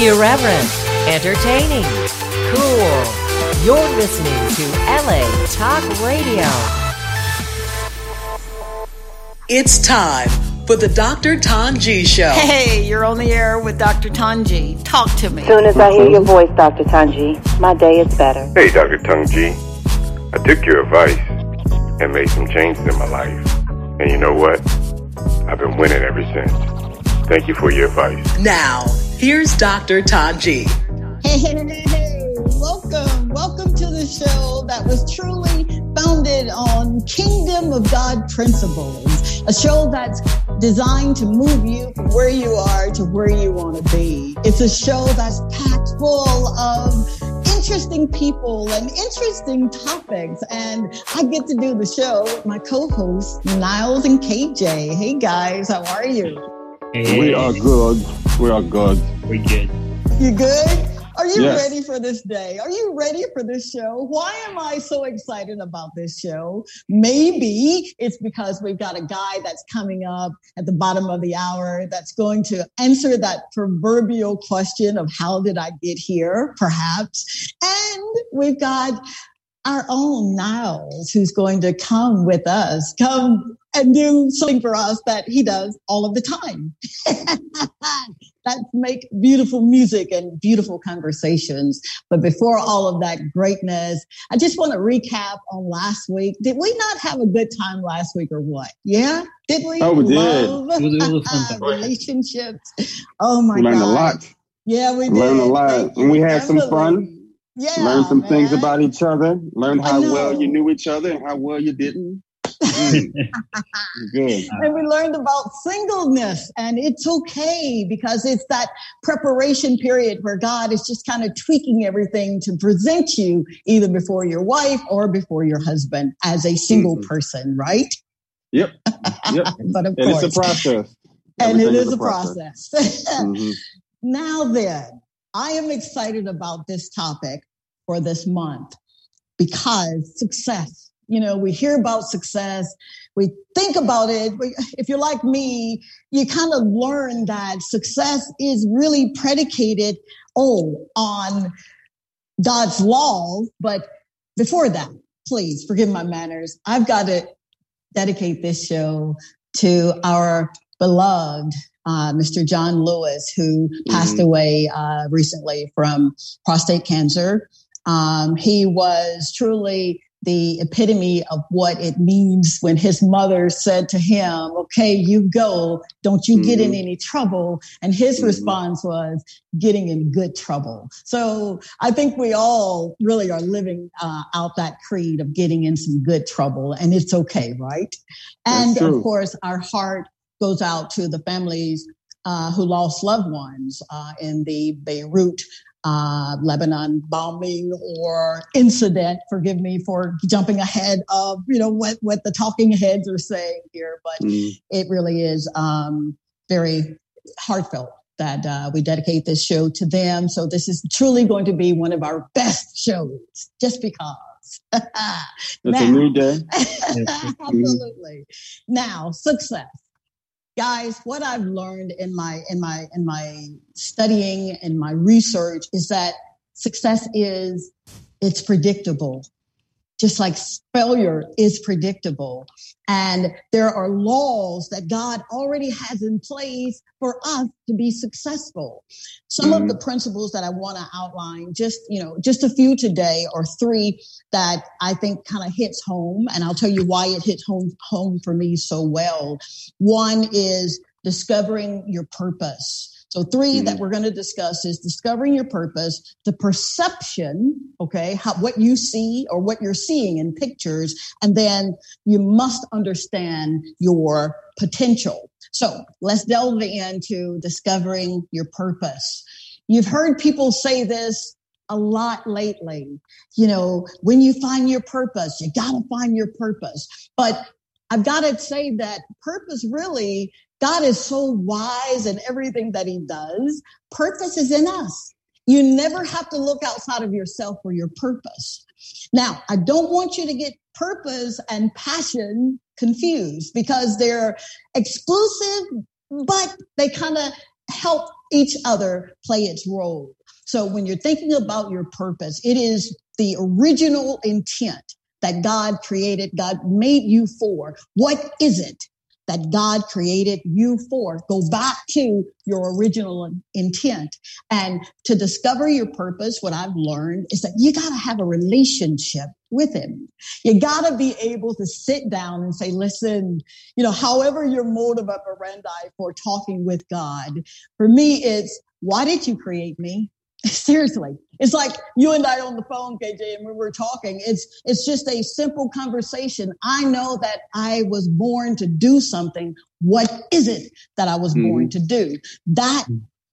Irreverent, entertaining, cool. You're listening to LA Talk Radio. It's time for the Dr. Tanji Show. Hey, you're on the air with Dr. Tanji. Talk to me. As soon as I hear your voice, Dr. Tanji, my day is better. Hey, Dr. Tanji. I took your advice and made some changes in my life. And you know what? I've been winning ever since. Thank you for your advice. Now, here's Dr. Tanji. Hey, welcome to the show that was truly founded on Kingdom of God principles, a show that's designed to move you from where you are to where you want to be. It's a show that's packed full of interesting people and interesting topics, and I get to do the show with my co-hosts, Niles and KJ. Hey guys, how are you? Hey. We are good. We're good. You good? Are you Yes. ready for this day? Are you ready for this show? Why am I so excited about this show? Maybe it's because we've got a guy that's coming up at the bottom of the hour that's going to answer that proverbial question of how did I get here, perhaps. And we've got our own Niles who's going to come with us, come and do something for us that he does all of the time. That's make beautiful music and beautiful conversations. But before all of that greatness, I just want to recap on last week. Did we not have a good time last week or what? Yeah? Did we? Oh, we did. Love It was fun. relationships. Oh my God. We learned a lot. Yeah, we did. Learned a lot. And we had some fun. Yeah, learned some things man. about each other. Learned how know. well you knew each other and how well you didn't. Good. And we learned about singleness, and it's okay because it's that preparation period where God is just kind of tweaking everything to present you either before your wife or before your husband as a single person, right? Yep. But of And course, it's a process. and it Everything is a process. Now then, I am excited about this topic for this month because success. You know, we hear about success, we think about it. If you're like me, you kind of learn that success is really predicated, on God's laws. But before that, please forgive my manners. I've got to dedicate this show to our beloved Mr. John Lewis, who passed away recently from prostate cancer. He was truly the epitome of what it means when his mother said to him, okay, you go, don't you get in any trouble. And his response was getting in good trouble. So I think we all really are living out that creed of getting in some good trouble, and it's okay, right? And of course, our heart goes out to the families who lost loved ones in the Beirut Lebanon bombing or incident. Forgive me for jumping ahead of, what the talking heads are saying here, but it really is very heartfelt that we dedicate this show to them. So this is truly going to be one of our best shows, just because. It's a new day. Absolutely. Now, success. Guys, what I've learned in my studying and my research is that success it's predictable, just like failure is predictable. And there are laws that God already has in place for us to be successful. Some of the principles that I want to outline, just a few today, or three that I think kind of hits home. And I'll tell you why it hits home for me so well. One is discovering your purpose. So three that we're going to discuss is discovering your purpose, the perception, okay, what you see or what you're seeing in pictures, and then you must understand your potential. So let's delve into discovering your purpose. You've heard people say this a lot lately. When you find your purpose, you got to find your purpose. But I've got to say that purpose really, God is so wise in everything that he does. Purpose is in us. You never have to look outside of yourself for your purpose. Now, I don't want you to get purpose and passion confused because they're exclusive, but they kind of help each other play its role. So when you're thinking about your purpose, it is the original intent that God created, God made you for. What is it that God created you for? Go back to your original intent. And to discover your purpose, what I've learned is that you got to have a relationship with him. You got to be able to sit down and say, listen, however your motive operandi for talking with God, for me, it's, why did you create me? Seriously. It's like you and I on the phone, KJ, and we were talking. It's just a simple conversation. I know that I was born to do something. What is it that I was born to do? That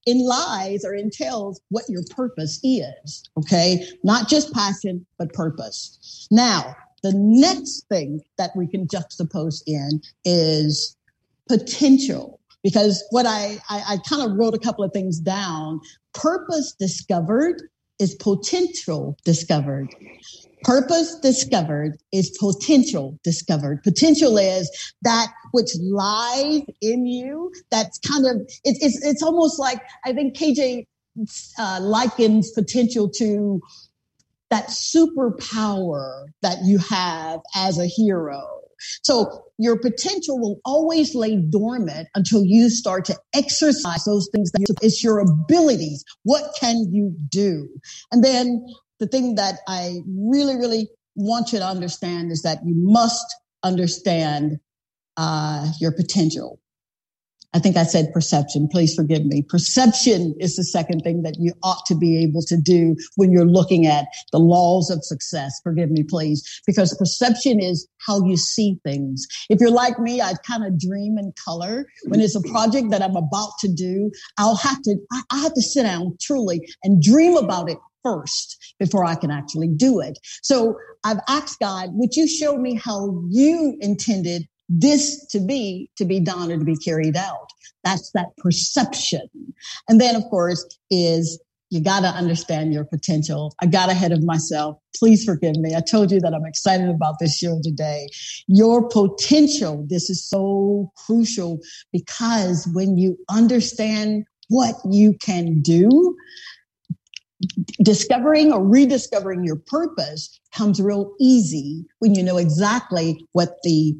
entails what your purpose is. Okay. Not just passion, but purpose. Now, the next thing that we can juxtapose in is potential. Because what I kind of wrote a couple of things down. Purpose discovered is potential discovered. Purpose discovered is potential discovered. Potential is that which lies in you. That's kind of, it's almost like, I think KJ likens potential to that superpower that you have as a hero. So your potential will always lay dormant until you start to exercise those things. It's your abilities. What can you do? And then the thing that I really, really want you to understand is that you must understand your potential. I think I said perception. Please forgive me. Perception is the second thing that you ought to be able to do when you're looking at the laws of success. Forgive me, please, because perception is how you see things. If you're like me, I kind of dream in color. When it's a project that I'm about to do, I have to sit down truly and dream about it first before I can actually do it. So I've asked God, would you show me how you intended this to be done or to be carried out? That's that perception. And then, of course, is you got to understand your potential. I got ahead of myself. Please forgive me. I told you that I'm excited about this show today. Your potential. This is so crucial because when you understand what you can do, discovering or rediscovering your purpose comes real easy when you know exactly what the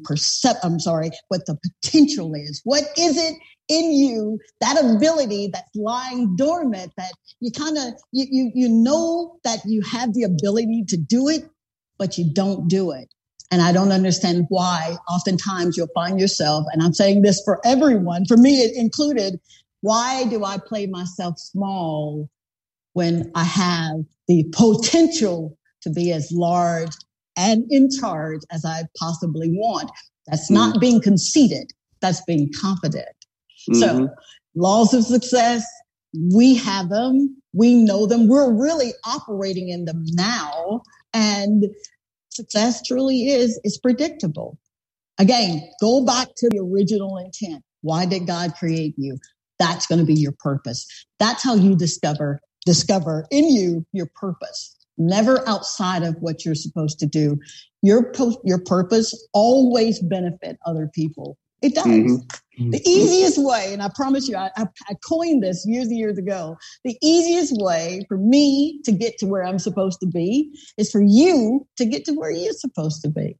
potential is. What is it in you, that ability that's lying dormant, that you kind of, you know that you have the ability to do it, but you don't do it. And I don't understand why. Oftentimes you'll find yourself, and I'm saying this for everyone, for me it included, why do I play myself small when I have the potential to be as large and in charge as I possibly want? That's not being conceited. That's being confident. So laws of success, we have them. We know them. We're really operating in them now. And success truly is predictable. Again, go back to the original intent. Why did God create you? That's going to be your purpose. That's how you discover in you your purpose. Never outside of what you're supposed to do. Your purpose always benefit other people. It does. The easiest way, and I promise you, I coined this years and years ago. The easiest way for me to get to where I'm supposed to be is for you to get to where you're supposed to be.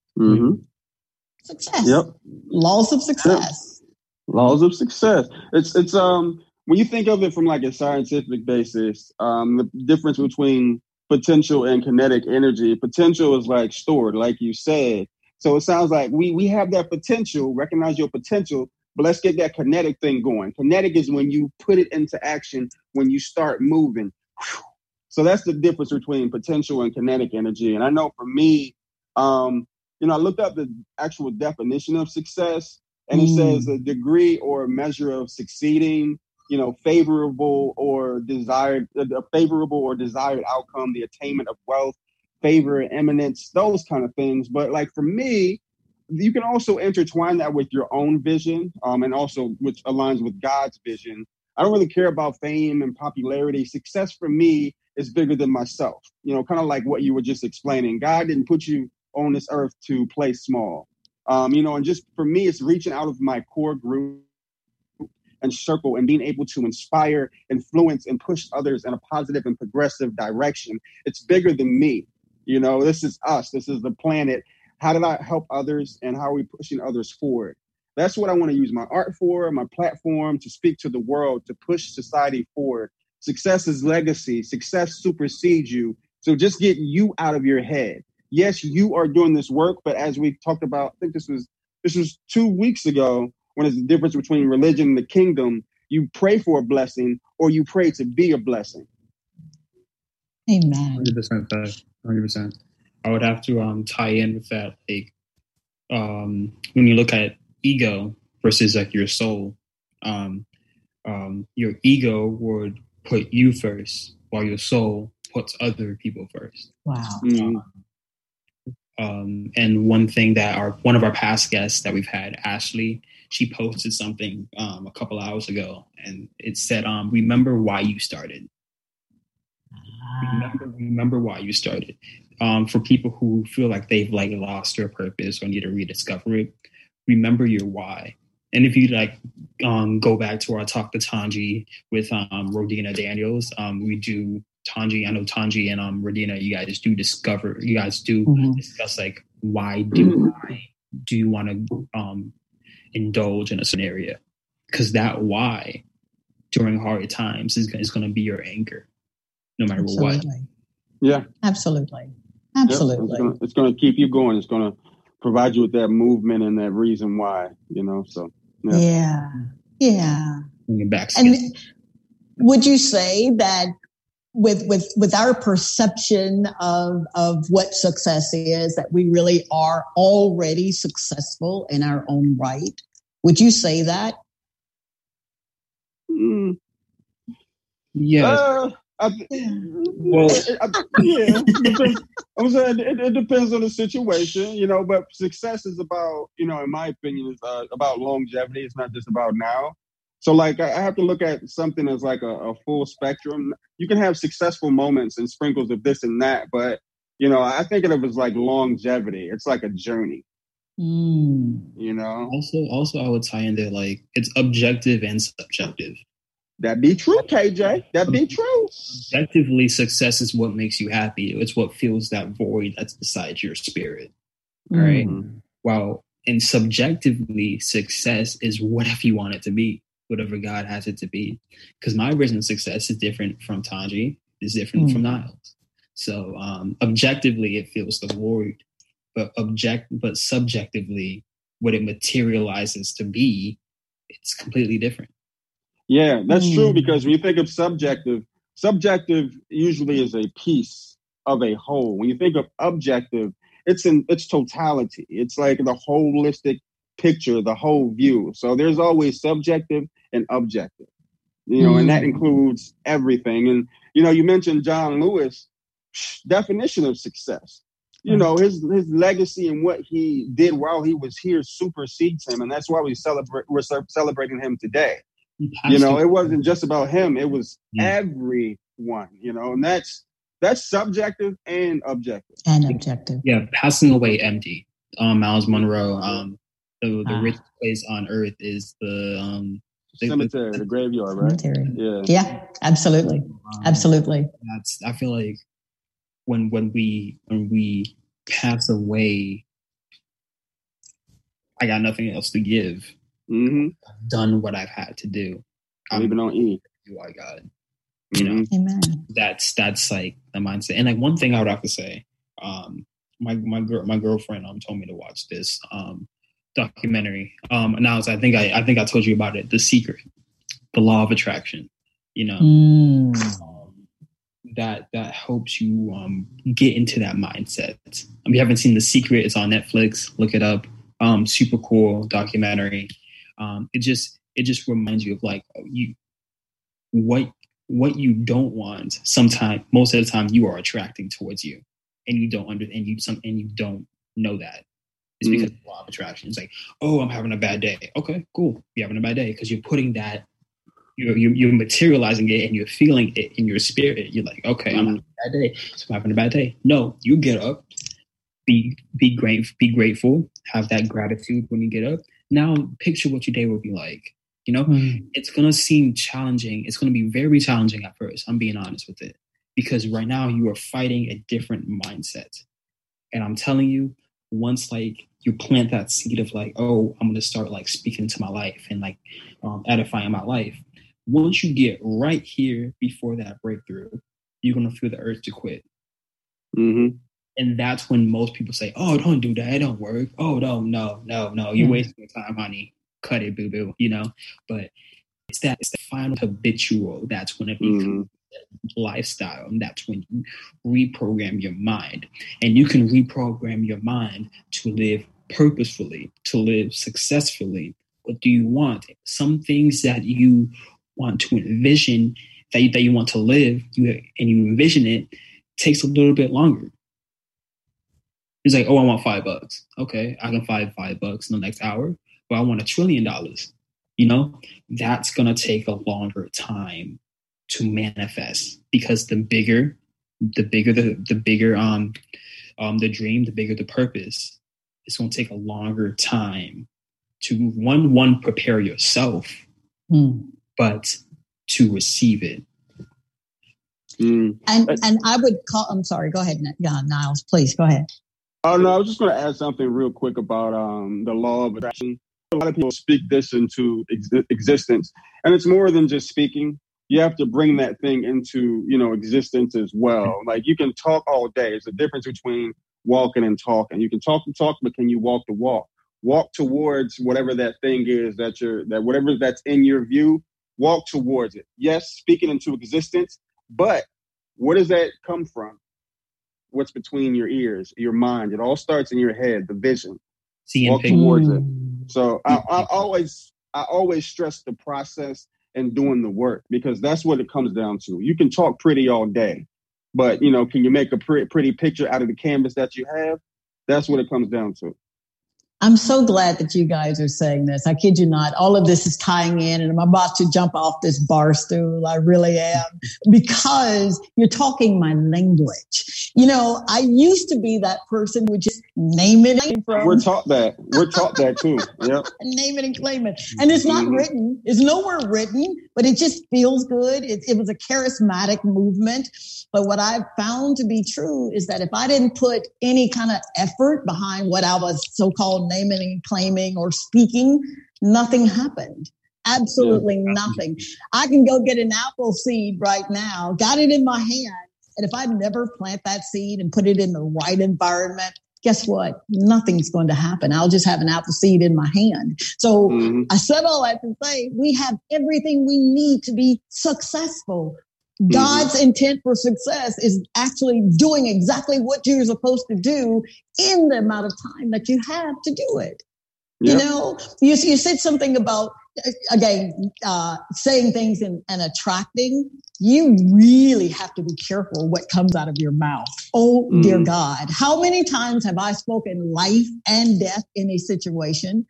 Success. Yep. Laws of success. Yep. Laws of success. It's when you think of it from like a scientific basis, the difference between potential and kinetic energy, potential is like stored, like you said. So it sounds like we have that potential, recognize your potential, but let's get that kinetic thing going. Kinetic is when you put it into action, when you start moving. So that's the difference between potential and kinetic energy. And I know for me, I looked up the actual definition of success, and it says a degree or a measure of succeeding, favorable or desired outcome, the attainment of wealth, favor, eminence, those kind of things. But like for me, you can also intertwine that with your own vision, and also which aligns with God's vision. I don't really care about fame and popularity. Success for me is bigger than myself. Kind of like what you were just explaining. God didn't put you on this earth to play small. And just for me, it's reaching out of my core group and circle and being able to inspire, influence, and push others in a positive and progressive direction. It's bigger than me. You know, this is us. This is the planet. How did I help others, and how are we pushing others forward? That's what I want to use my art for, my platform, to speak to the world, to push society forward. Success is legacy. Success supersedes you. So just get you out of your head. Yes, you are doing this work, but as we talked about, I think this was 2 weeks ago, when there's the difference between religion and the kingdom. You pray for a blessing, or you pray to be a blessing. Amen. 100%. 100%. I would have to tie in with that. Like, when you look at ego versus like your soul, your ego would put you first, while your soul puts other people first. Wow. And one thing that one of our past guests that we've had, Ashley, she posted something a couple hours ago, and it said, "Remember why you started." Remember why you started. For people who feel like they've like lost their purpose or need to rediscover it, remember your why. And if you go back to our talk to Tanji with Rodina Daniels, we do Tanji. I know Tanji and Rodina, you guys do discuss like why do you want to indulge in a scenario? Because that why during hard times is going to be your anchor, no matter what. Yeah, absolutely. Yep. It's going to keep you going. It's going to provide you with that movement and that reason why. You know, so yeah. Back. And would you say that with our perception of what success is, that we really are already successful in our own right? Would you say that? Yeah. I'm saying it depends on the situation, you know, but success is about, you know, in my opinion, is about longevity. It's not just about now. So like, I have to look at something as like a full spectrum. You can have successful moments and sprinkles of this and that, but, you know, I think of it as like longevity. It's like a journey. You know? Also, I would tie in there, like, it's objective and subjective. That be true, KJ. That be true. Objectively, success is what makes you happy. It's what fills that void that's beside your spirit. All right. While and subjectively, success is whatever you want it to be, whatever God has it to be. Because my version of success is different from Tanji, is different from Niles. So objectively, it fills the void, but subjectively, what it materializes to be, it's completely different. Yeah, that's true, because when you think of subjective usually is a piece of a whole. When you think of objective, it's totality. It's like the holistic picture, the whole view. So there's always subjective and objective, you know, and that includes everything. And, you know, you mentioned John Lewis' definition of success. You know, his legacy and what he did while he was here supersedes him. And that's why we're celebrating him today. You know, it wasn't just about him. It was everyone, you know, and that's subjective and objective. Yeah. Passing away empty. Miles Monroe, the richest place on earth is the cemetery, the graveyard, right? Cemetery. Yeah, absolutely. Absolutely. I feel like when we pass away, I got nothing else to give. I've done what I've had to do. I'm leaving on E. Do I got, you know? Amen. That's like the mindset. And like one thing I would have to say, my girlfriend told me to watch this documentary. Now I think I told you about it. The Secret, the Law of Attraction. You know, that helps you get into that mindset. If you haven't seen The Secret, it's on Netflix. Look it up. Super cool documentary. It just reminds you of like what you don't want. Most of the time, you are attracting towards you, and you don't you don't know that. It's because of the law of attraction. It's like, oh, I'm having a bad day. Okay, cool. You're having a bad day because you're putting that, you're materializing it, and you're feeling it in your spirit. You're like, okay, I'm having a bad day, so I'm having a bad day. No, you get up, be grateful, have that gratitude when you get up. Now picture what your day will be like. You know, it's going to seem challenging. It's going to be very challenging at first. I'm being honest with it, because right now you are fighting a different mindset. And I'm telling you, once like you plant that seed of like, oh, I'm going to start like speaking to my life and like edifying my life. Once you get right here before that breakthrough, you're going to feel the urge to quit. Mm-hmm. And that's when most people say, oh, don't do that. It don't work. Oh, no. You're wasting your time, honey. Cut it, boo-boo, you know? But it's the final habitual. That's when it becomes a lifestyle. And that's when you reprogram your mind. And you can reprogram your mind to live purposefully, to live successfully. What do you want? Some things that you want to envision, that you want to live, and you envision it, takes a little bit longer. It's like, oh, I want $5. Okay, I can find $5 in the next hour, but I want $1 trillion. You know, that's gonna take a longer time to manifest, because the bigger the dream, the bigger the purpose. It's gonna take a longer time to one prepare yourself, but to receive it. And I would call. I'm sorry. Go ahead, Niles. Please go ahead. Oh, no, I was just going to add something real quick about the law of attraction. A lot of people speak this into existence, and it's more than just speaking. You have to bring that thing into, existence as well. Like, you can talk all day. There's a difference between walking and talking. You can talk the talk, but can you walk the walk? Walk towards whatever that thing is that whatever that's in your view, walk towards it. Yes, speaking into existence, but where does that come from? What's between your ears, your mind? It all starts in your head, the vision. Walk towards it. So I always stress the process and doing the work, because that's what it comes down to. You can talk pretty all day, but can you make a pretty picture out of the canvas that you have? That's what it comes down to. I'm so glad that you guys are saying this. I kid you not. All of this is tying in, and I'm about to jump off this bar stool. I really am, because you're talking my language. I used to be that person who would just name it. We're taught that. We're taught that too. Yep. Name it and claim it. And it's not written. It's nowhere written, but it just feels good. It was a charismatic movement. But what I've found to be true is that if I didn't put any kind of effort behind what I was so-called naming and claiming or speaking, nothing happened. Absolutely nothing. I can go get an apple seed right now, got it in my hand. And if I never plant that seed and put it in the right environment, guess what? Nothing's going to happen. I'll just have an apple seed in my hand. So I said all that to say we have everything we need to be successful. God's intent for success is actually doing exactly what you're supposed to do in the amount of time that you have to do it. Yep. You said something about, again, saying things and attracting. You really have to be careful what comes out of your mouth. Oh, dear God. How many times have I spoken life and death in a situation?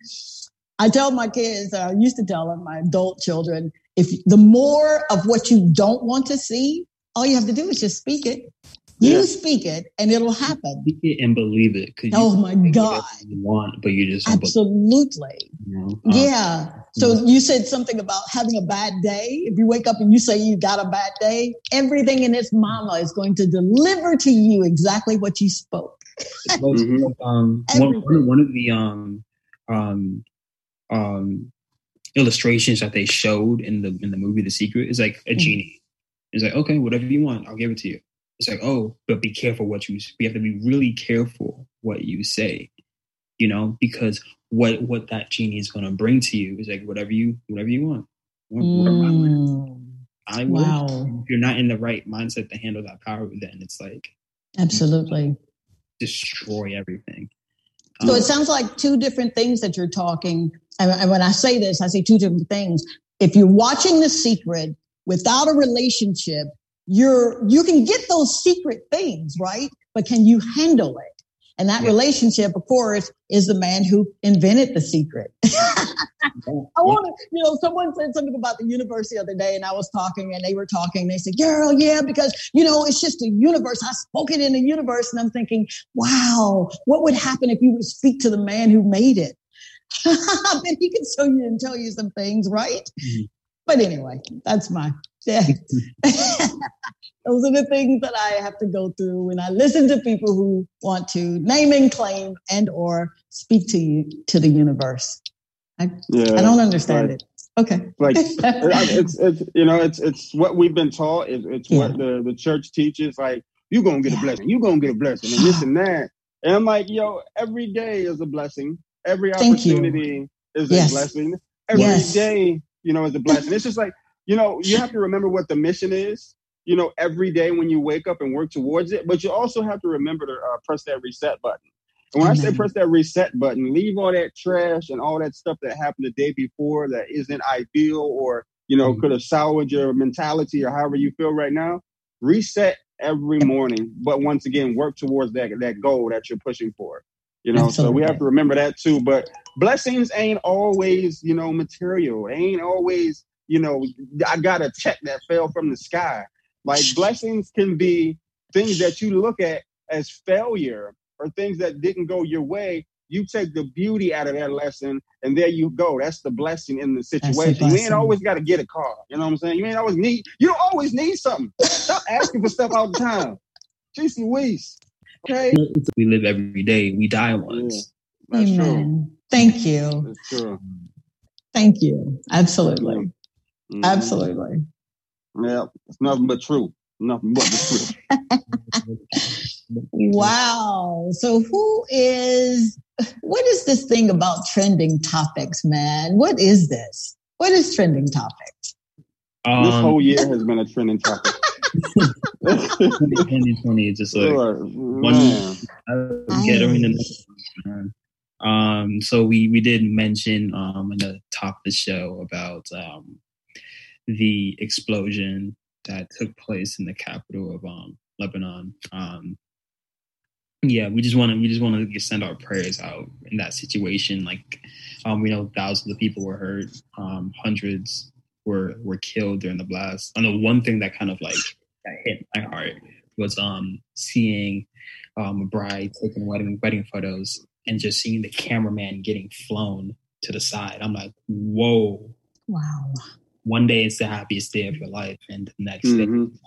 I tell my kids, I used to tell them, my adult children, if the more of what you don't want to see, all you have to do is just speak it. You speak it and it'll happen. Speak it and believe it. Oh my God. You want, but you just absolutely. So you said something about having a bad day. If you wake up and you say you got a bad day, everything in its mama is going to deliver to you exactly what you spoke. One of the illustrations that they showed in the movie The Secret is like a genie. It's like, okay, whatever you want, I'll give it to you. It's like, oh, but be careful we have to be really careful what you say, because what that genie is going to bring to you is like whatever you want. I will. Wow. If you're not in the right mindset to handle that power, then it's like absolutely destroy everything. So it sounds like two different things that you're talking. And when I say this, I say two different things. If you're watching The Secret without a relationship, you can get those secret things, right? But can you handle it? And that relationship, of course, is the man who invented the secret. Someone said something about the universe the other day, and I was talking, and they were talking. They said, girl, yeah, because, it's just a universe. I spoke it in the universe. And I'm thinking, wow, what would happen if you would speak to the man who made it? I bet he can show you and tell you some things, right? Mm-hmm. But anyway, that's those are the things that I have to go through when I listen to people who want to name and claim and or speak to the universe. I don't understand it. Okay. Like it's what we've been taught. It's what the church teaches. Like, you're going to get a blessing. You're going to get a blessing and this and that. And I'm like, every day is a blessing. Every opportunity is a blessing. Every day, is a blessing. It's just like, you have to remember what the mission is, every day when you wake up and work towards it. But you also have to remember to press that reset button. And when I say press that reset button, leave all that trash and all that stuff that happened the day before that isn't ideal or, could have soured your mentality or however you feel right now. Reset every morning. But once again, work towards that goal that you're pushing for. So we have to remember that too. But blessings ain't always, material. It ain't always, I got a check that fell from the sky. Like, blessings can be things that you look at as failure or things that didn't go your way. You take the beauty out of that lesson, and there you go. That's the blessing in the situation. You ain't always got to get a car. You know what I'm saying? You don't always need something. Stop asking for stuff all the time. Jeez Louise. Okay. We live every day. We die once. Yeah, that's Amen. True. Thank you. That's true. Thank you. Absolutely. Mm-hmm. Absolutely. Yeah, it's nothing but true. Nothing but the truth. Wow. So what is this thing about trending topics, man? What is this? What is trending topics? This whole year has been a trending topic. 2020 is just like one gathering the next one. So we did mention in the top of the show about the explosion that took place in the capital of Lebanon. We just want to send our prayers out in that situation. Like, we know thousands of people were hurt, hundreds were killed during the blast. I know one thing that kind of like that hit my heart was seeing a bride taking wedding photos and just seeing the cameraman getting flown to the side. I'm like, whoa. Wow. One day it's the happiest day of your life, and the next day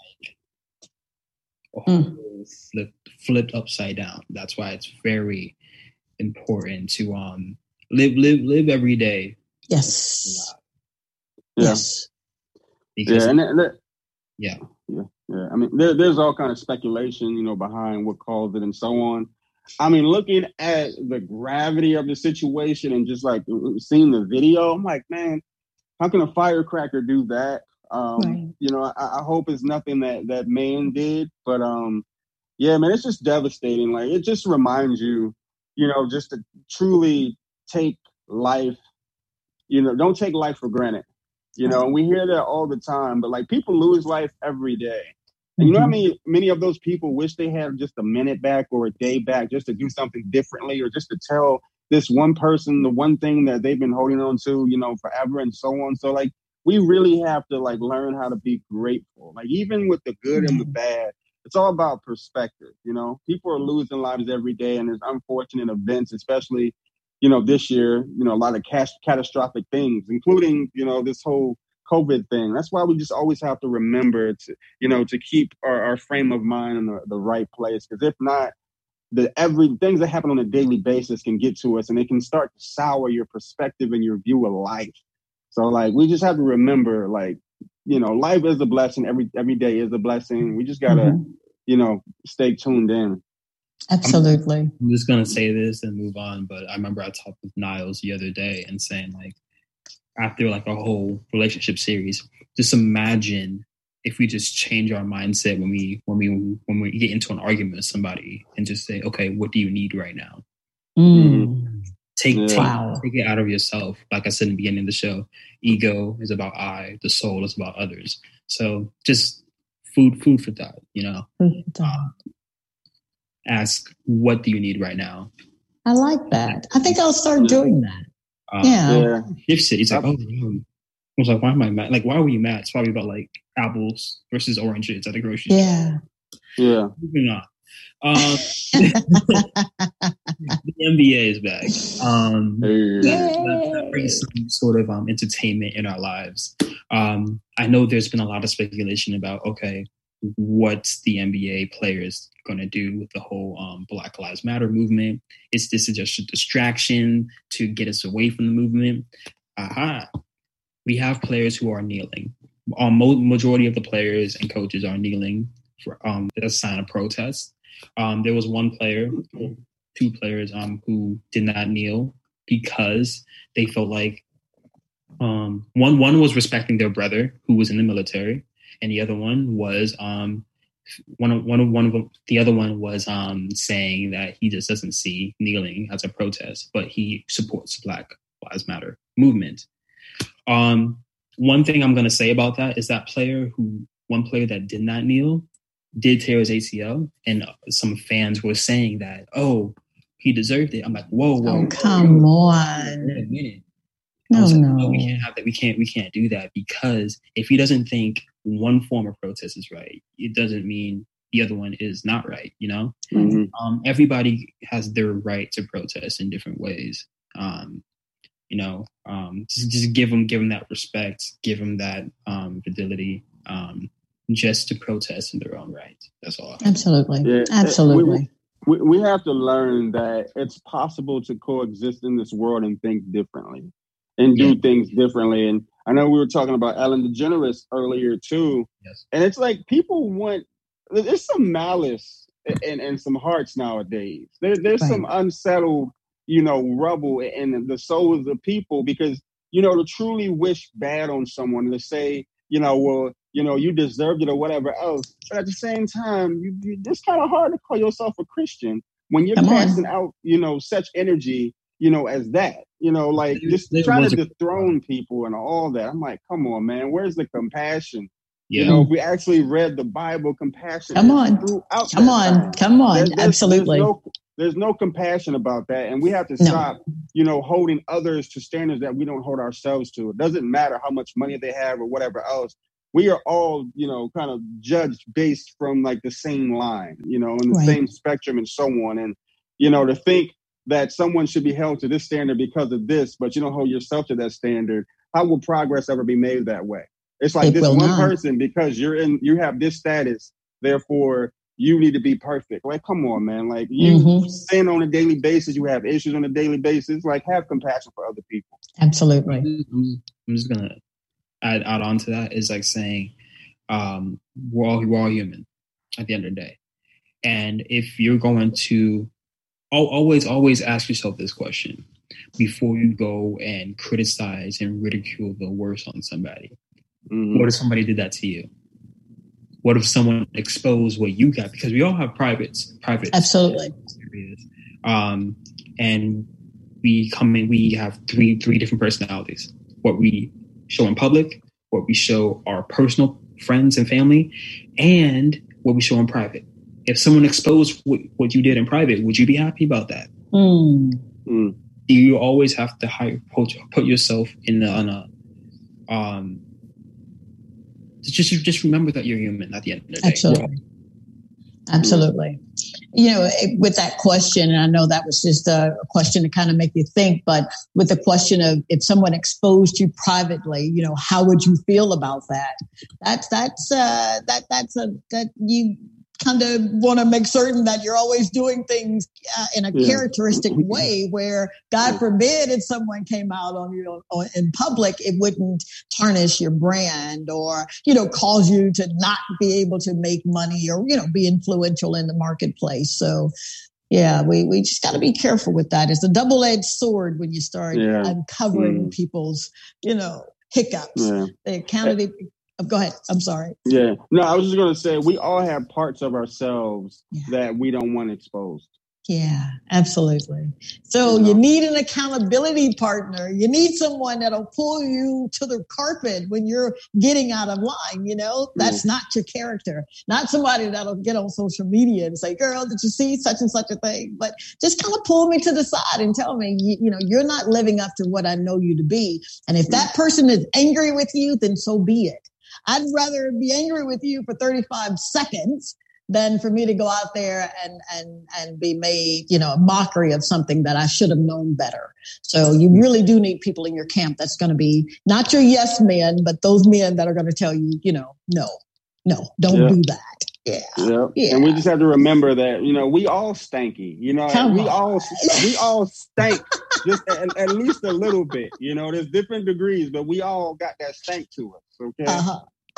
it's like flipped upside down. That's why it's very important to live every day. Yes. Yes. Because yeah. I mean, there's all kind of speculation, behind what caused it and so on. I mean, looking at the gravity of the situation and just like seeing the video, I'm like, man, how can a firecracker do that? Right. I hope it's nothing that man did, but man, it's just devastating. Like, it just reminds you, just to truly take life, don't take life for granted. And we hear that all the time, but like, people lose life every day. And you know how many of those people wish they had just a minute back or a day back just to do something differently or just to tell this one person the one thing that they've been holding on to, forever and so on. So like, we really have to like learn how to be grateful. Like, even with the good and the bad, it's all about perspective. People are losing lives every day, and there's unfortunate events, especially, this year, a lot of catastrophic things, including, this whole COVID thing. That's why we just always have to remember to keep our frame of mind in the right place. Because if not, things that happen on a daily basis can get to us, and it can start to sour your perspective and your view of life. So like, we just have to remember, like, life is a blessing. Every day is a blessing. We just gotta, stay tuned in. Absolutely. I'm just gonna say this and move on, but I remember I talked with Niles the other day and saying, like, after like a whole relationship series, just imagine if we just change our mindset when we get into an argument with somebody and just say, okay, what do you need right now? Take it out of yourself. Like I said in the beginning of the show, ego is about I, the soul is about others. So just food for thought, ask, what do you need right now? I like that. I think I'll start doing that. Shifts it. He's like, I was like, why am I mad? Like, why were you mad? It's probably about like apples versus oranges at the grocery store. Yeah. Moving on. The NBA is back. That brings some sort of entertainment in our lives. I know there's been a lot of speculation about, okay, what's the NBA players going to do with the whole Black Lives Matter movement? Is this just a distraction to get us away from the movement? We have players who are kneeling. Majority of the players and coaches are kneeling for a sign of protest. There was two players who did not kneel because they felt like one was respecting their brother who was in the military, and the other one was the other one was saying that he just doesn't see kneeling as a protest, but he supports Black Lives Matter movement. One thing I'm going to say about that is that one player that did not kneel did tear his ACL, and some fans were saying that, oh, he deserved it. I'm like, whoa, come on. No, we can't have that. We can't do that, because if he doesn't think one form of protest is right, it doesn't mean the other one is not right. You know, everybody has their right to protest in different ways. Just give them that respect, give them that fidelity, just to protest in their own right. That's all. Absolutely, absolutely. We have to learn that it's possible to coexist in this world and think differently and do things differently. And I know we were talking about Ellen DeGeneres earlier too. Yes. And it's like there's some malice in some hearts nowadays. There's some unsettled, rubble in the souls of people, because, to truly wish bad on someone, to say, you deserved it or whatever else. But at the same time, it's kind of hard to call yourself a Christian when you're casting out, such energy, as that, just trying to dethrone people and all that. I'm like, come on, man, where's the compassion? Yeah. If we actually read the Bible, compassion. Come on. Absolutely. There's no compassion about that. And we have to stop, holding others to standards that we don't hold ourselves to. It doesn't matter how much money they have or whatever else. We are all, kind of judged based from like the same line, in the same spectrum and so on. And, to think that someone should be held to this standard because of this, but you don't hold yourself to that standard, how will progress ever be made that way? It's like this one person, because you have this status, therefore you need to be perfect. Like, come on, man. Like, you sin on a daily basis. You have issues on a daily basis. Like, have compassion for other people. Absolutely. I'm just going to add on to that is like saying we're all human at the end of the day. And if you're going to always ask yourself this question before you go and criticize and ridicule the worst on somebody. What if somebody did that to you? What if someone exposed what you got? Because we all have private. Absolutely. And we have three different personalities. What we show in public, what we show our personal friends and family, and what we show in private. If someone exposed what you did in private, would you be happy about that? You always have to put yourself just remember that you're human at the end of the day. Absolutely. With that question, and I know that was just a question to kind of make you think, but with the question of if someone exposed you privately, how would you feel about that? That you kind of want to make certain that you're always doing things in a characteristic way where, God forbid, if someone came out on you in public, it wouldn't tarnish your brand or, cause you to not be able to make money or, be influential in the marketplace. So, we just got to be careful with that. It's a double-edged sword when you start uncovering people's, hiccups. The accountability. Go ahead. I'm sorry. Yeah. No, I was just going to say we all have parts of ourselves that we don't want exposed. Yeah, absolutely. So you need an accountability partner. You need someone that'll pull you to the carpet when you're getting out of line. That's not your character. Not somebody that'll get on social media and say, girl, did you see such and such a thing? But just kind of pull me to the side and tell me, you're not living up to what I know you to be. And if that person is angry with you, then so be it. I'd rather be angry with you for 35 seconds than for me to go out there and be made, a mockery of something that I should have known better. So you really do need people in your camp that's going to be not your yes men, but those men that are going to tell you, no, don't do that. Yeah. And we just have to remember that, we all stanky, we all stank just at least a little bit, there's different degrees, but we all got that stank to us. Okay. Uh-huh.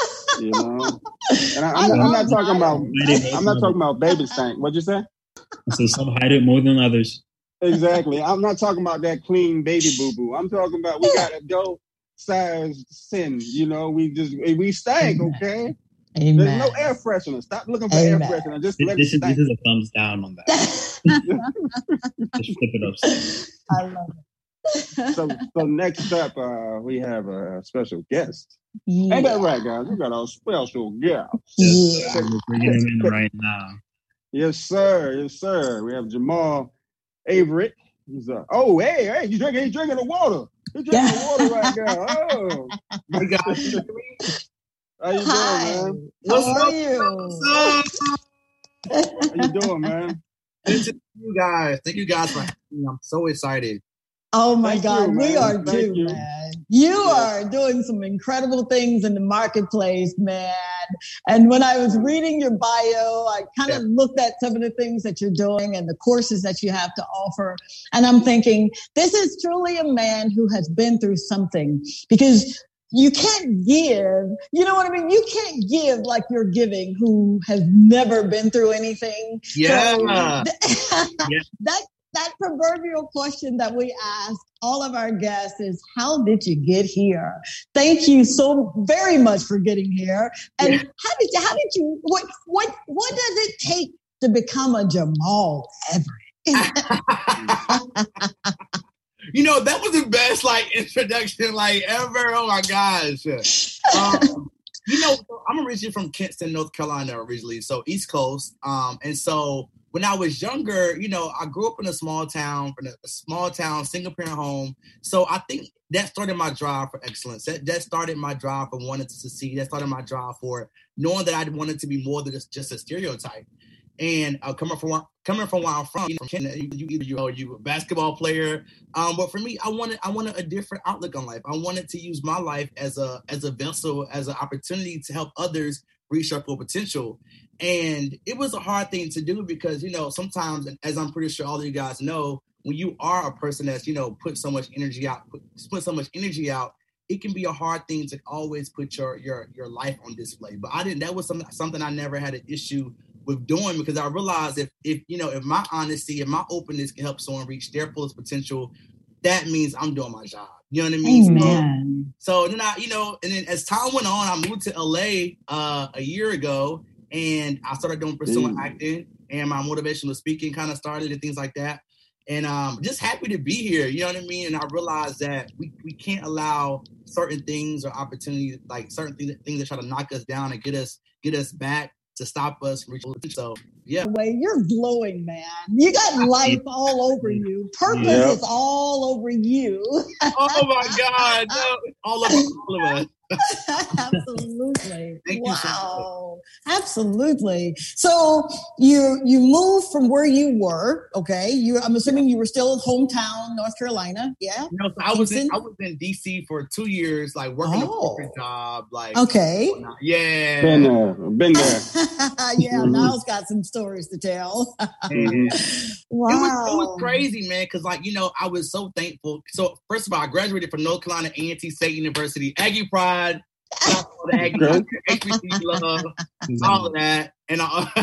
And I'm not talking about baby stank. What'd you say? So some hide it more than others. Exactly. I'm not talking about that clean baby boo-boo. I'm talking about we got adult sized sin, we stank, okay? Amen. There's no air freshener. Stop looking for air freshener. Just let it stank. This is a thumbs down on that. Just flip it up. I love it. So next up, we have a special guest. Yeah. Ain't that right, guys? We got a special guest. Yes, we're bringing him in right now. Yes, sir. We have Jamal Averett. He's hey, he's drinking the water. He's drinking the water right now. Oh, my God. How you doing, man? How are you? How you doing, man? Thank you guys for having me. I'm so excited. Oh my God, we are too, man. You are doing some incredible things in the marketplace, man. And when I was reading your bio, I kind of looked at some of the things that you're doing and the courses that you have to offer. And I'm thinking, this is truly a man who has been through something, because you can't give, you know what I mean? You can't give like you're giving who has never been through anything. Yeah. So that proverbial question that we ask all of our guests is, how did you get here? Thank you so very much for getting here. And how did you, what does it take to become a Jamal Averett? That was the best introduction ever. Oh my gosh. I'm originally from Kinston, North Carolina originally, so East Coast. And so when I was younger, I grew up in a small town, single parent home. So I think that started my drive for excellence. That started my drive for wanting to succeed. That started my drive for knowing that I wanted to be more than just a stereotype. And coming from where I'm from, you a basketball player. But for me, I wanted a different outlook on life. I wanted to use my life as a vessel, as an opportunity to help others reach their full potential. And it was a hard thing to do because, sometimes, as I'm pretty sure all of you guys know, when you are a person that's, put so much energy out, it can be a hard thing to always put your life on display. But that was something I never had an issue with doing, because I realized if my honesty and my openness can help someone reach their fullest potential, that means I'm doing my job. You know what I mean? Amen. So then and then as time went on, I moved to LA a year ago, and I started pursuing acting, and my motivational speaking kind of started and things like that. And just happy to be here. You know what I mean? And I realized that we can't allow certain things or opportunities, certain things that try to knock us down and get us back, to stop us from reaching. So, yeah. You're glowing, man. You got life all over you. Purpose is all over you. Oh, my God. No, all of us. Absolutely. Thank you so much. Absolutely. So you moved from where you were, okay? I'm assuming you were still hometown, North Carolina, yeah? No, so I was in DC for 2 years, working a corporate job, okay. Yeah. Been there. Yeah, Niall's got some stories to tell. Wow. It was crazy, man, because I was so thankful. So first of all, I graduated from North Carolina A&T State University, Aggie Pride, all the Aggie, HBCU love, all of that. And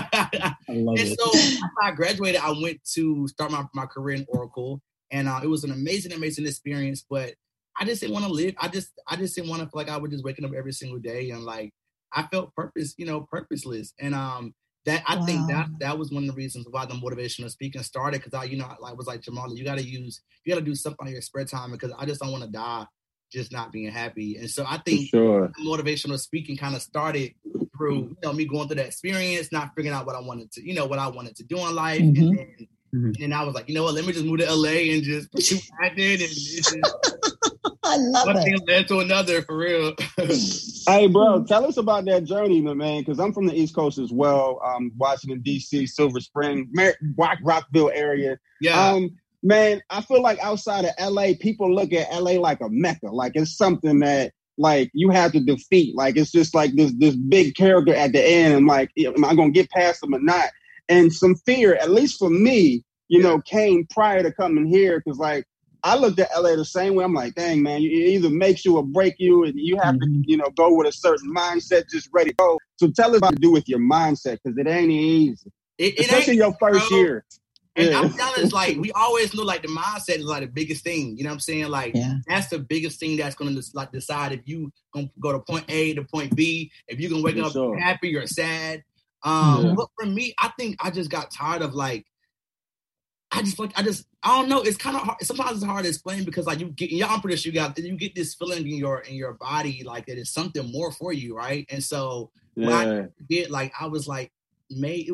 so after I graduated, I went to start my career in Oracle, and it was an amazing experience. But I just didn't want to live. I just didn't want to feel like I was just waking up every single day and I felt purposeless. And I think that was one of the reasons why the motivational speaking started, because I was like, Jamal, you got to do something on your spare time, because I just don't want to die just not being happy. And so I think motivational speaking kind of started through me going through that experience, not figuring out what I wanted to do in life. And then I was like, you know what, let me just move to LA and just pursue acting. And I love One it. thing led to another, for real. Hey, bro, tell us about that journey, man, because I'm from the East Coast as well. Washington, D.C., Silver Spring, Rockville area. Yeah. Man, I feel like outside of L.A., people look at L.A. like a mecca. Like it's something that, like, you have to defeat. Like, it's just like this big character at the end. And like, am I going to get past him or not? And some fear, at least for me, came prior to coming here. Because, like, I looked at LA the same way. I'm like, dang, man, it either makes you or break you. And you have to, go with a certain mindset, just ready to go. So tell us what to do with your mindset, because it ain't easy. Especially your first year. And I'm honest, like, we always know, like, the mindset is, like, the biggest thing. You know what I'm saying? Like, that's the biggest thing that's going to, like, decide if you going to go to point A to point B, if you're going to wake up happy or sad. But for me, I think I just got tired of, like, I don't know. It's kind of hard. Sometimes it's hard to explain because, like, I'm pretty sure you get this feeling in your body, like, that it's something more for you, right? And so when I did, like, I was like, May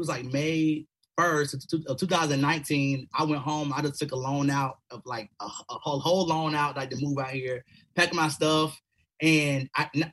1st of 2019, I went home. I just took a loan out of, like, a whole loan out, like, to move out here, pack my stuff, and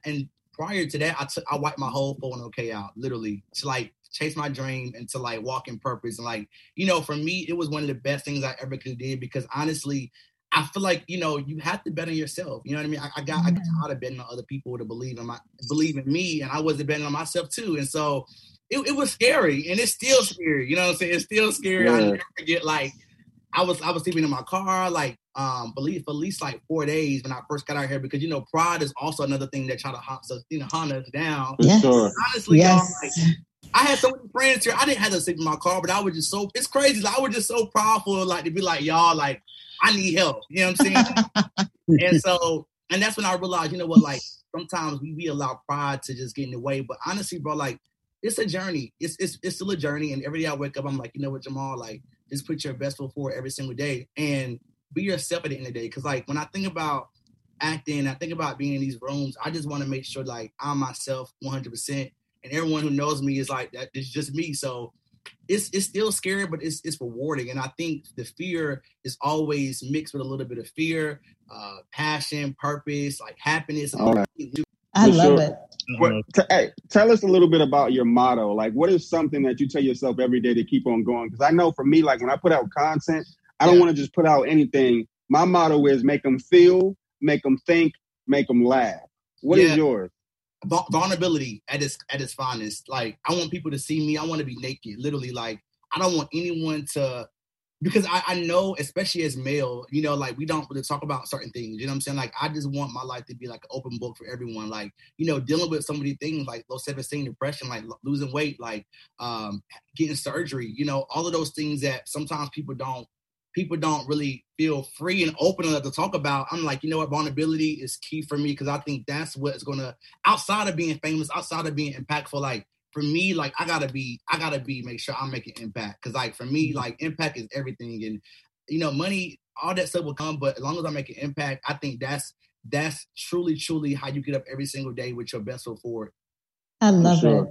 prior to that, I wiped my whole 401k out, literally, to, like, chase my dream and to, like, walk in purpose. And, like, for me, it was one of the best things I ever could do, because honestly, I feel like, you have to bet on yourself. You know what I mean? I got tired of betting on other people to believe in me, and I wasn't betting on myself too. And so it was scary, and it's still scary. You know what I'm saying? It's still scary. I never forget, like, I was sleeping in my car, like, for at least like 4 days when I first got out here, because pride is also another thing that try to hunt us down. Yes. Sure. Honestly, y'all, like, I had so many friends here. I didn't have to sleep in my car, but I was just it's crazy. Like, I was just so proudful, like, to be like, y'all, like, I need help. You know what I'm saying? and that's when I realized, like, sometimes we allow pride to just get in the way. But honestly, bro, like, it's a journey. It's still a journey. And every day I wake up, I'm like, you know what, Jamal, like, just put your best foot forward every single day and be yourself at the end of the day. Because, like, when I think about acting, I think about being in these rooms, I just want to make sure, like, I'm myself 100%. And everyone who knows me is like, that is just me. So it's still scary, but it's rewarding. And I think the fear is always mixed with a little bit of fear, passion, purpose, like happiness. All right. I love it. Hey, tell us a little bit about your motto. Like, what is something that you tell yourself every day to keep on going? Because I know for me, like, when I put out content, I don't want to just put out anything. My motto is make them feel, make them think, make them laugh. What is yours? Vulnerability at its finest. Like, I want people to see me. I want to be naked, literally. Like, I don't want anyone to, because I know, especially as male, like, we don't really talk about certain things. You know what I'm saying? Like, I just want my life to be like an open book for everyone. Like, dealing with some of these things like low self-esteem, depression, like losing weight, like getting surgery. All of those things that sometimes people don't really feel free and open enough to talk about. I'm like, vulnerability is key for me, because I think that's what's going to, outside of being famous, outside of being impactful, like, for me, like, I gotta make sure I'm making impact. Because, like, for me, like, impact is everything. And, money, all that stuff will come, but as long as I make an impact, I think that's truly, truly how you get up every single day with your best foot forward. I love it.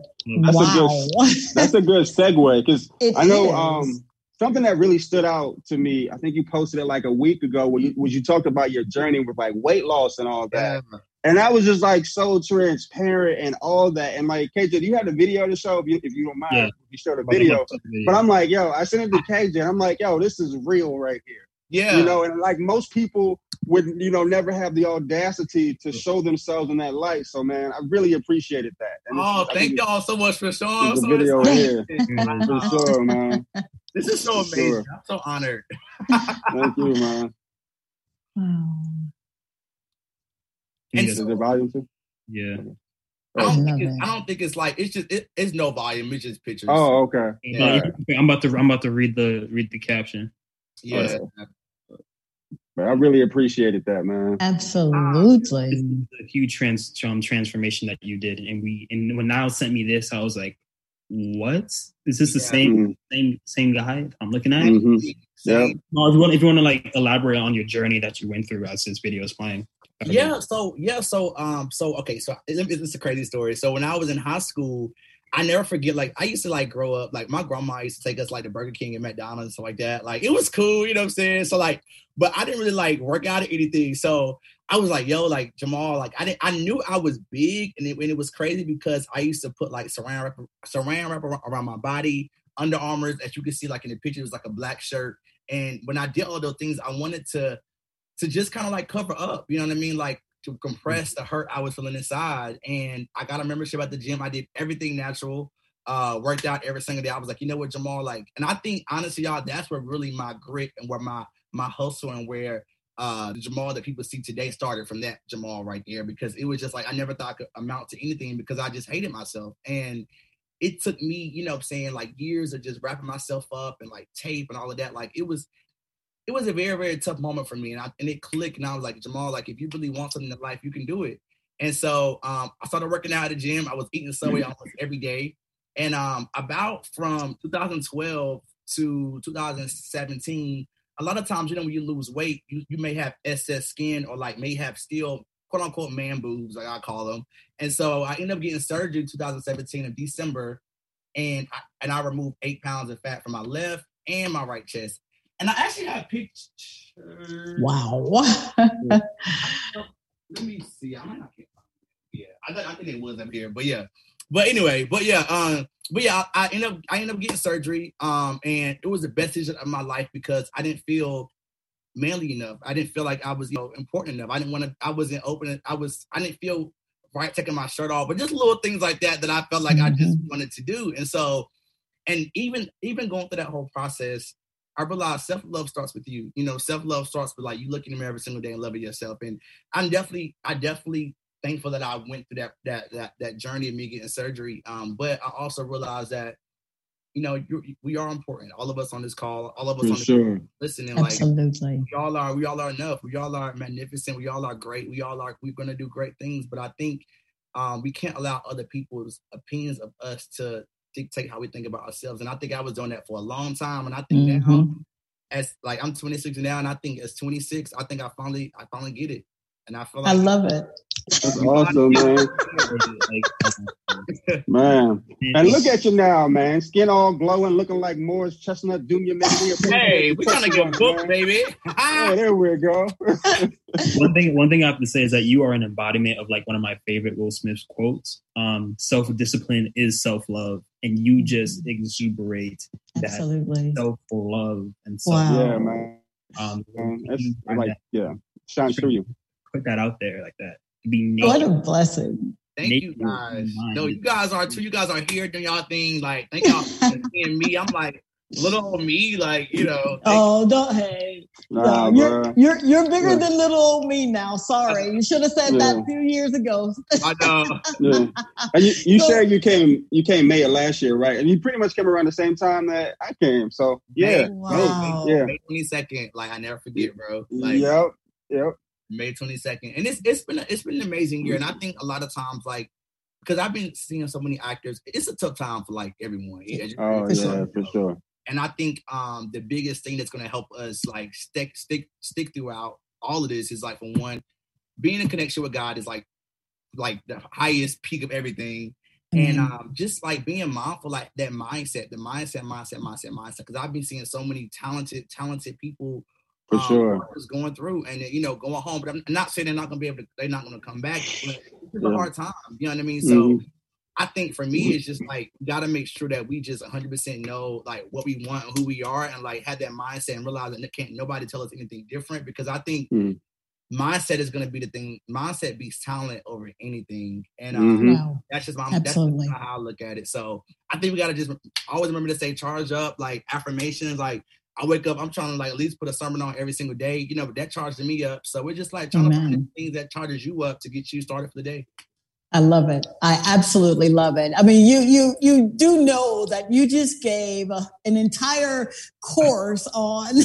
That's a good segue, because I know something that really stood out to me, I think you posted it like a week ago, where you talked about your journey with, like, weight loss and all that. Yeah. And I was just, like, so transparent and all that. And, like, KJ, do you have the video to show? If you don't mind, if you show the video. But I'm like, yo, I sent it to KJ, and I'm like, yo, this is real right here. Yeah. And, like, most people would, never have the audacity to show themselves in that light. So, man, I really apprecited that. And thank y'all so much for showing the video here. For sure, man. This is so amazing. Sure. I'm so honored. Thank you, man. Wow. And is it volume too? Yeah. I don't think it's like, it's no volume. It's just pictures. Oh, okay. Yeah. Right. I'm about to read the caption. Yeah. But I really appreciated that, man. Absolutely. It's a huge transformation that you did, and when Niall sent me this, I was like, "What? Is this the same guy I'm looking at?" Mm-hmm. Yeah. If you want to, like, elaborate on your journey that you went through as this video is playing. So it's a crazy story. So when I was in high school, I never forget, like, I used to, like, grow up, like, my grandma used to take us, like, to Burger King and McDonald's and stuff like that. Like, it was cool, you know what I'm saying? So, like, but I didn't really, like, work out or anything. So I was like, yo, like, Jamal, like, I knew I was big, and it was crazy because I used to put, like, saran wrap around my body, Under Armour, as you can see, like, in the picture, it was, like, a black shirt. And when I did all those things, I wanted to just kind of, like, cover up, you know what I mean? Like, to compress the hurt I was feeling inside. And I got a membership at the gym. I did everything natural, worked out every single day. I was like, you know what, Jamal, like, and I think, honestly, y'all, that's where really my grit and where my hustle and where the Jamal that people see today started, from that Jamal right there, because it was just like, I never thought I could amount to anything because I just hated myself. And it took me, you know what I'm saying, like, years of just wrapping myself up and, like, tape and all of that. Like, it was a very, very tough moment for me. And it clicked, and I was like, Jamal, like, if you really want something in life, you can do it. And so I started working out at the gym. I was eating Subway almost every day. And about from 2012 to 2017, a lot of times, you know, when you lose weight, you may have excess skin, or, like, may have still, quote unquote, man boobs, like I call them. And so I ended up getting surgery in 2017 in December. And I removed 8 pounds of fat from my left and my right chest. And I actually have pictures. Wow. Let me see. I might not get. Yeah, I think it was up here, but yeah. But anyway, I ended up getting surgery. And it was the best decision of my life because I didn't feel manly enough. I didn't feel like I was, you know, important enough. I didn't feel right taking my shirt off, but just little things like that I felt like I just wanted to do. And so, and even going through that whole process, I realized self-love starts with you. You know, self-love starts with, like, you looking in the mirror every single day and loving yourself. And I definitely thankful that I went through that journey of me getting surgery. But I also realized that, you know, we are important. All of us on this call, all of us on this call listening, absolutely. Like, we all are enough. We all are magnificent. We all are great. We're going to do great things. But I think we can't allow other people's opinions of us to dictate how we think about ourselves. And I think I was doing that for a long time. And I think now, as, like, I'm 26 now, and I think as 26, I think I finally get it. And I feel like I love it. That's awesome, man. Man. And look at you now, man. Skin all glowing, looking like Morris Chestnut Jr. Hey, we're trying to get booked, baby. Oh, there we go. One thing I have to say is that you are an embodiment of, like, one of my favorite Will Smith quotes. Self-discipline is self-love. And you just exuberate that self-love and self-love. Yeah, man. That's like, shines through you. Put that out there like that. What a blessing. Thank you guys. No, you guys are too. You guys are here doing y'all thing. Like, thank y'all for seeing me. I'm like, little old me, like, you know. Oh, don't hate. Nah, you're bigger than little old me now. Sorry. You should have said that a few years ago. I know. Yeah. And you said you came May of last year, right? And you pretty much came around the same time that I came. So yeah. May 22nd. Like, I never forget, bro. Like, yep. May 22nd. And it's been an amazing year. And I think a lot of times, like, because I've been seeing so many actors, it's a tough time for, like, everyone. For sure. And I think the biggest thing that's going to help us, like, stick throughout all of this is, like, for one, being in connection with God is like the highest peak of everything. And just, like, being mindful, like, that mindset, the mindset. Because I've been seeing so many talented people for sure going through and, you know, going home. But I'm not saying they're not going to come back. But it's a hard time. You know what I mean? So I think for me, it's just, like, we got to make sure that we just 100% know, like, what we want and who we are, and, like, have that mindset and realize that can't nobody tell us anything different, because I think mindset is going to be the thing. Mindset beats talent over anything. And that's just that's how I look at it. So I think we got to just always remember to say, charge up, like, affirmations. Like, I wake up, I'm trying to, like, at least put a sermon on every single day, you know, but that charges me up. So we're just, like, trying to find things that charges you up to get you started for the day. I love it. I absolutely love it. I mean, you do know that you just gave an entire course on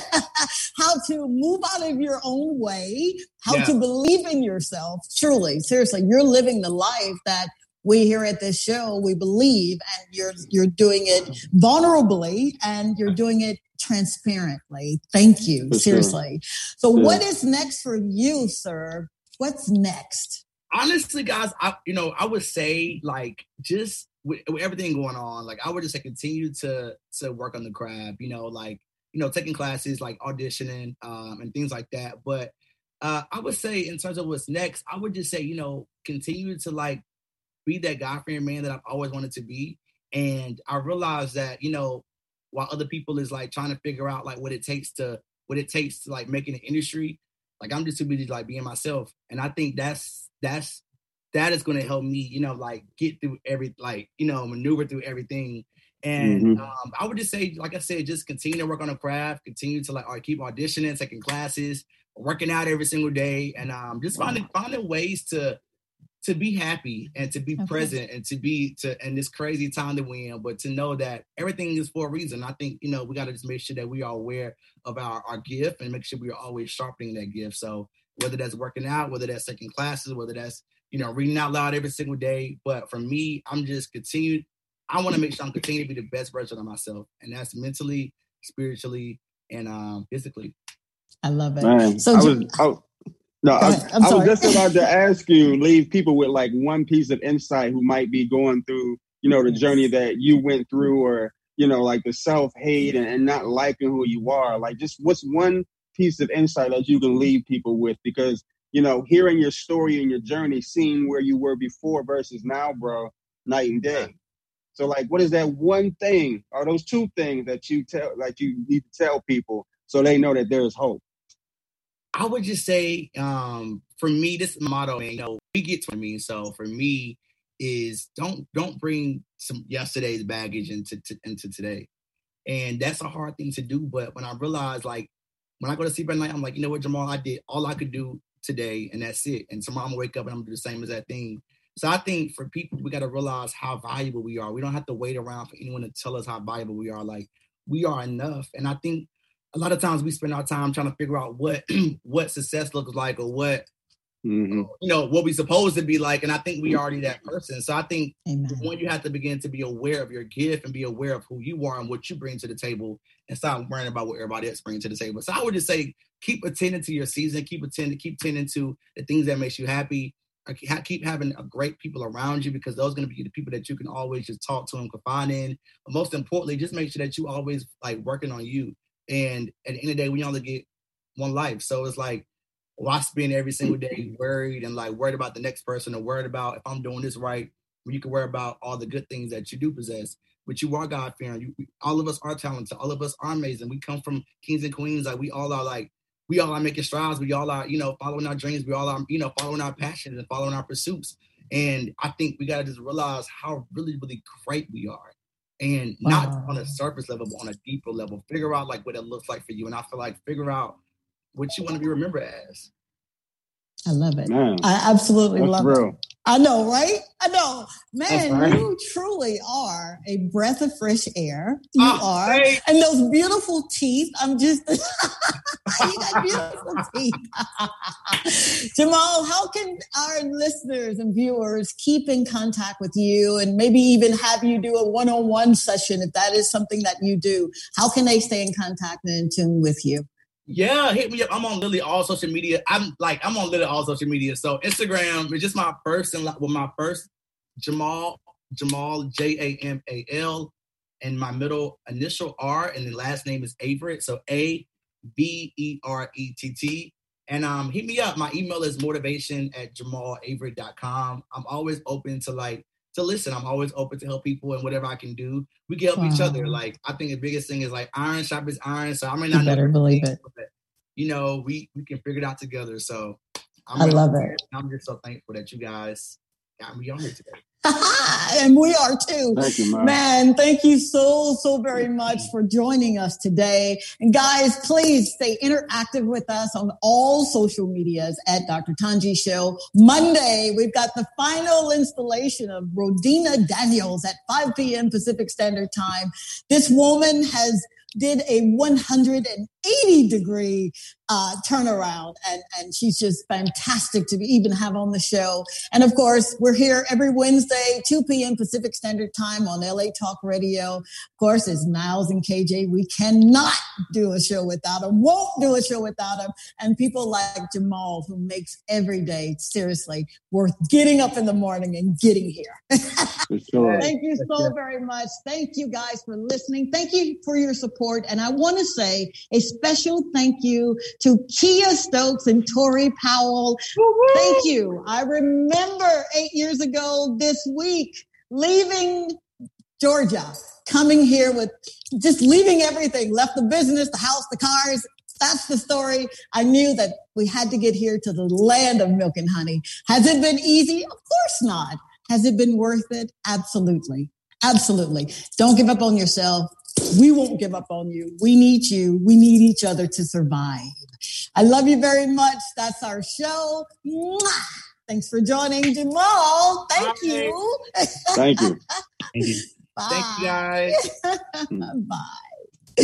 how to move out of your own way, how to believe in yourself. Truly, seriously, you're living the life that we here at this show, we believe, and you're doing it vulnerably, and you're doing it transparently. Thank you. Seriously. Sure. So what is next for you, sir? What's next? Honestly, guys, I would say, like, just with everything going on, like I would just say continue to work on the craft, taking classes, like auditioning, and things like that. But I would say in terms of what's next, I would just say, continue to like be that God-fearing man that I've always wanted to be. And I realized that, while other people is like trying to figure out like what it takes to like making an industry, like I'm just too busy like being myself. And I think that is going to help me, like get through maneuver through everything. And I would just say, like I said, just continue to work on the craft, continue to like keep auditioning, taking classes, working out every single day, and just finding ways to be happy and to be present and to in this crazy time that we're in, but to know that everything is for a reason. I think, we got to just make sure that we are aware of our gift and make sure we are always sharpening that gift. So whether that's working out, whether that's taking classes, whether that's, reading out loud every single day. But for me, I'm just I want to make sure I'm continuing to be the best version of myself. And that's mentally, spiritually, and physically. I love it. Man, So I was just about to ask you, leave people with like one piece of insight who might be going through, the journey that you went through, or, like the self-hate and not liking who you are. Like, just what's one piece of insight that you can leave people with? Because, hearing your story and your journey, seeing where you were before versus now, bro, night and day. So like, what is that one thing or those two things that you need to tell people so they know that there is hope? I would just say, for me, this is my motto, and we get to me. So for me, is don't bring some yesterday's baggage into today, and that's a hard thing to do. But when I realize, like, when I go to sleep at night, I'm like, you know what, Jamal, I did all I could do today, and that's it. And tomorrow I'm gonna wake up and I'm gonna do the same as that thing. So I think for people, we got to realize how valuable we are. We don't have to wait around for anyone to tell us how valuable we are. Like, we are enough, and I think a lot of times we spend our time trying to figure out what success looks like, or what what we supposed to be like. And I think we already that person. So I think when you have to begin to be aware of your gift and be aware of who you are and what you bring to the table, and stop worrying about what everybody else brings to the table. So I would just say, keep attending to your season, keep tending to the things that makes you happy. Keep having great people around you, because those are going to be the people that you can always just talk to and confide in. But most importantly, just make sure that you always like working on you. And at the end of the day, we only get one life. So it's like, why spend every single day worried about the next person, or worried about if I'm doing this right, when you can worry about all the good things that you do possess. But you are God-fearing. All of us are talented. All of us are amazing. We come from kings and queens. Like, we all are making strides. We all are, following our dreams. We all are, following our passions and following our pursuits. And I think we got to just realize how really, really great we are. And not on a surface level, but on a deeper level. Figure out like what it looks like for you. And I feel like figure out what you want to be remembered as. I love it. Man, I absolutely love it. I know, right? I know. Man, you truly are a breath of fresh air. You are. Hey. And those beautiful teeth. I'm just, you got beautiful teeth. Jamal, how can our listeners and viewers keep in contact with you, and maybe even have you do a one-on-one session if that is something that you do? How can they stay in contact and in tune with you? Yeah, hit me up. I'm on literally all social media. I'm on literally all social media. So Instagram is just my first Jamal Jamal, and my middle initial R, and the last name is Averett. So ABERETT. And hit me up. My email is motivation@jamalaverett.com. I'm always open to listen. I'm always open to help people, and whatever I can do, we can help each other. Like, I think the biggest thing is like iron sharpens iron. So I may not better believe it. But, we can figure it out together. So I love it. I'm just so thankful that you guys got me on here today. And we are too. Thank you, man. Thank you so very much for joining us today. And guys, please stay interactive with us on all social medias at Dr. Tanji Show. Monday, we've got the final installation of Rodina Daniels at 5 p.m. Pacific Standard Time. This woman did a 180 180-degree turnaround. And she's just fantastic to even have on the show. And of course, we're here every Wednesday, 2 p.m. Pacific Standard Time on LA Talk Radio. Of course, it's Niles and KJ. We cannot do a show without them, won't do a show without them. And people like Jamal, who makes every day, seriously, worth getting up in the morning and getting here. For sure. Thank you so very much. Thank you guys for listening. Thank you for your support. And I want to say a special thank you to Kia Stokes and Tori Powell. Woo-hoo! Thank you. I remember 8 years ago this week, leaving Georgia, coming here with just leaving everything, left the business, the house, the cars. That's the story. I knew that we had to get here to the land of milk and honey. Has it been easy? Of course not. Has it been worth it? Absolutely. Absolutely. Don't give up on yourself. We won't give up on you. We need you. We need each other to survive. I love you very much. That's our show. Mwah! Thanks for joining, Jamal. Thank you. Thank you. Thank you. Bye. Thank you, guys. Bye.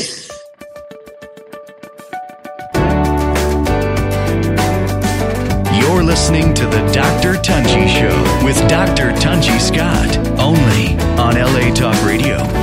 You're listening to the Dr. Tunji Show with Dr. Tunji Scott, only on LA Talk Radio.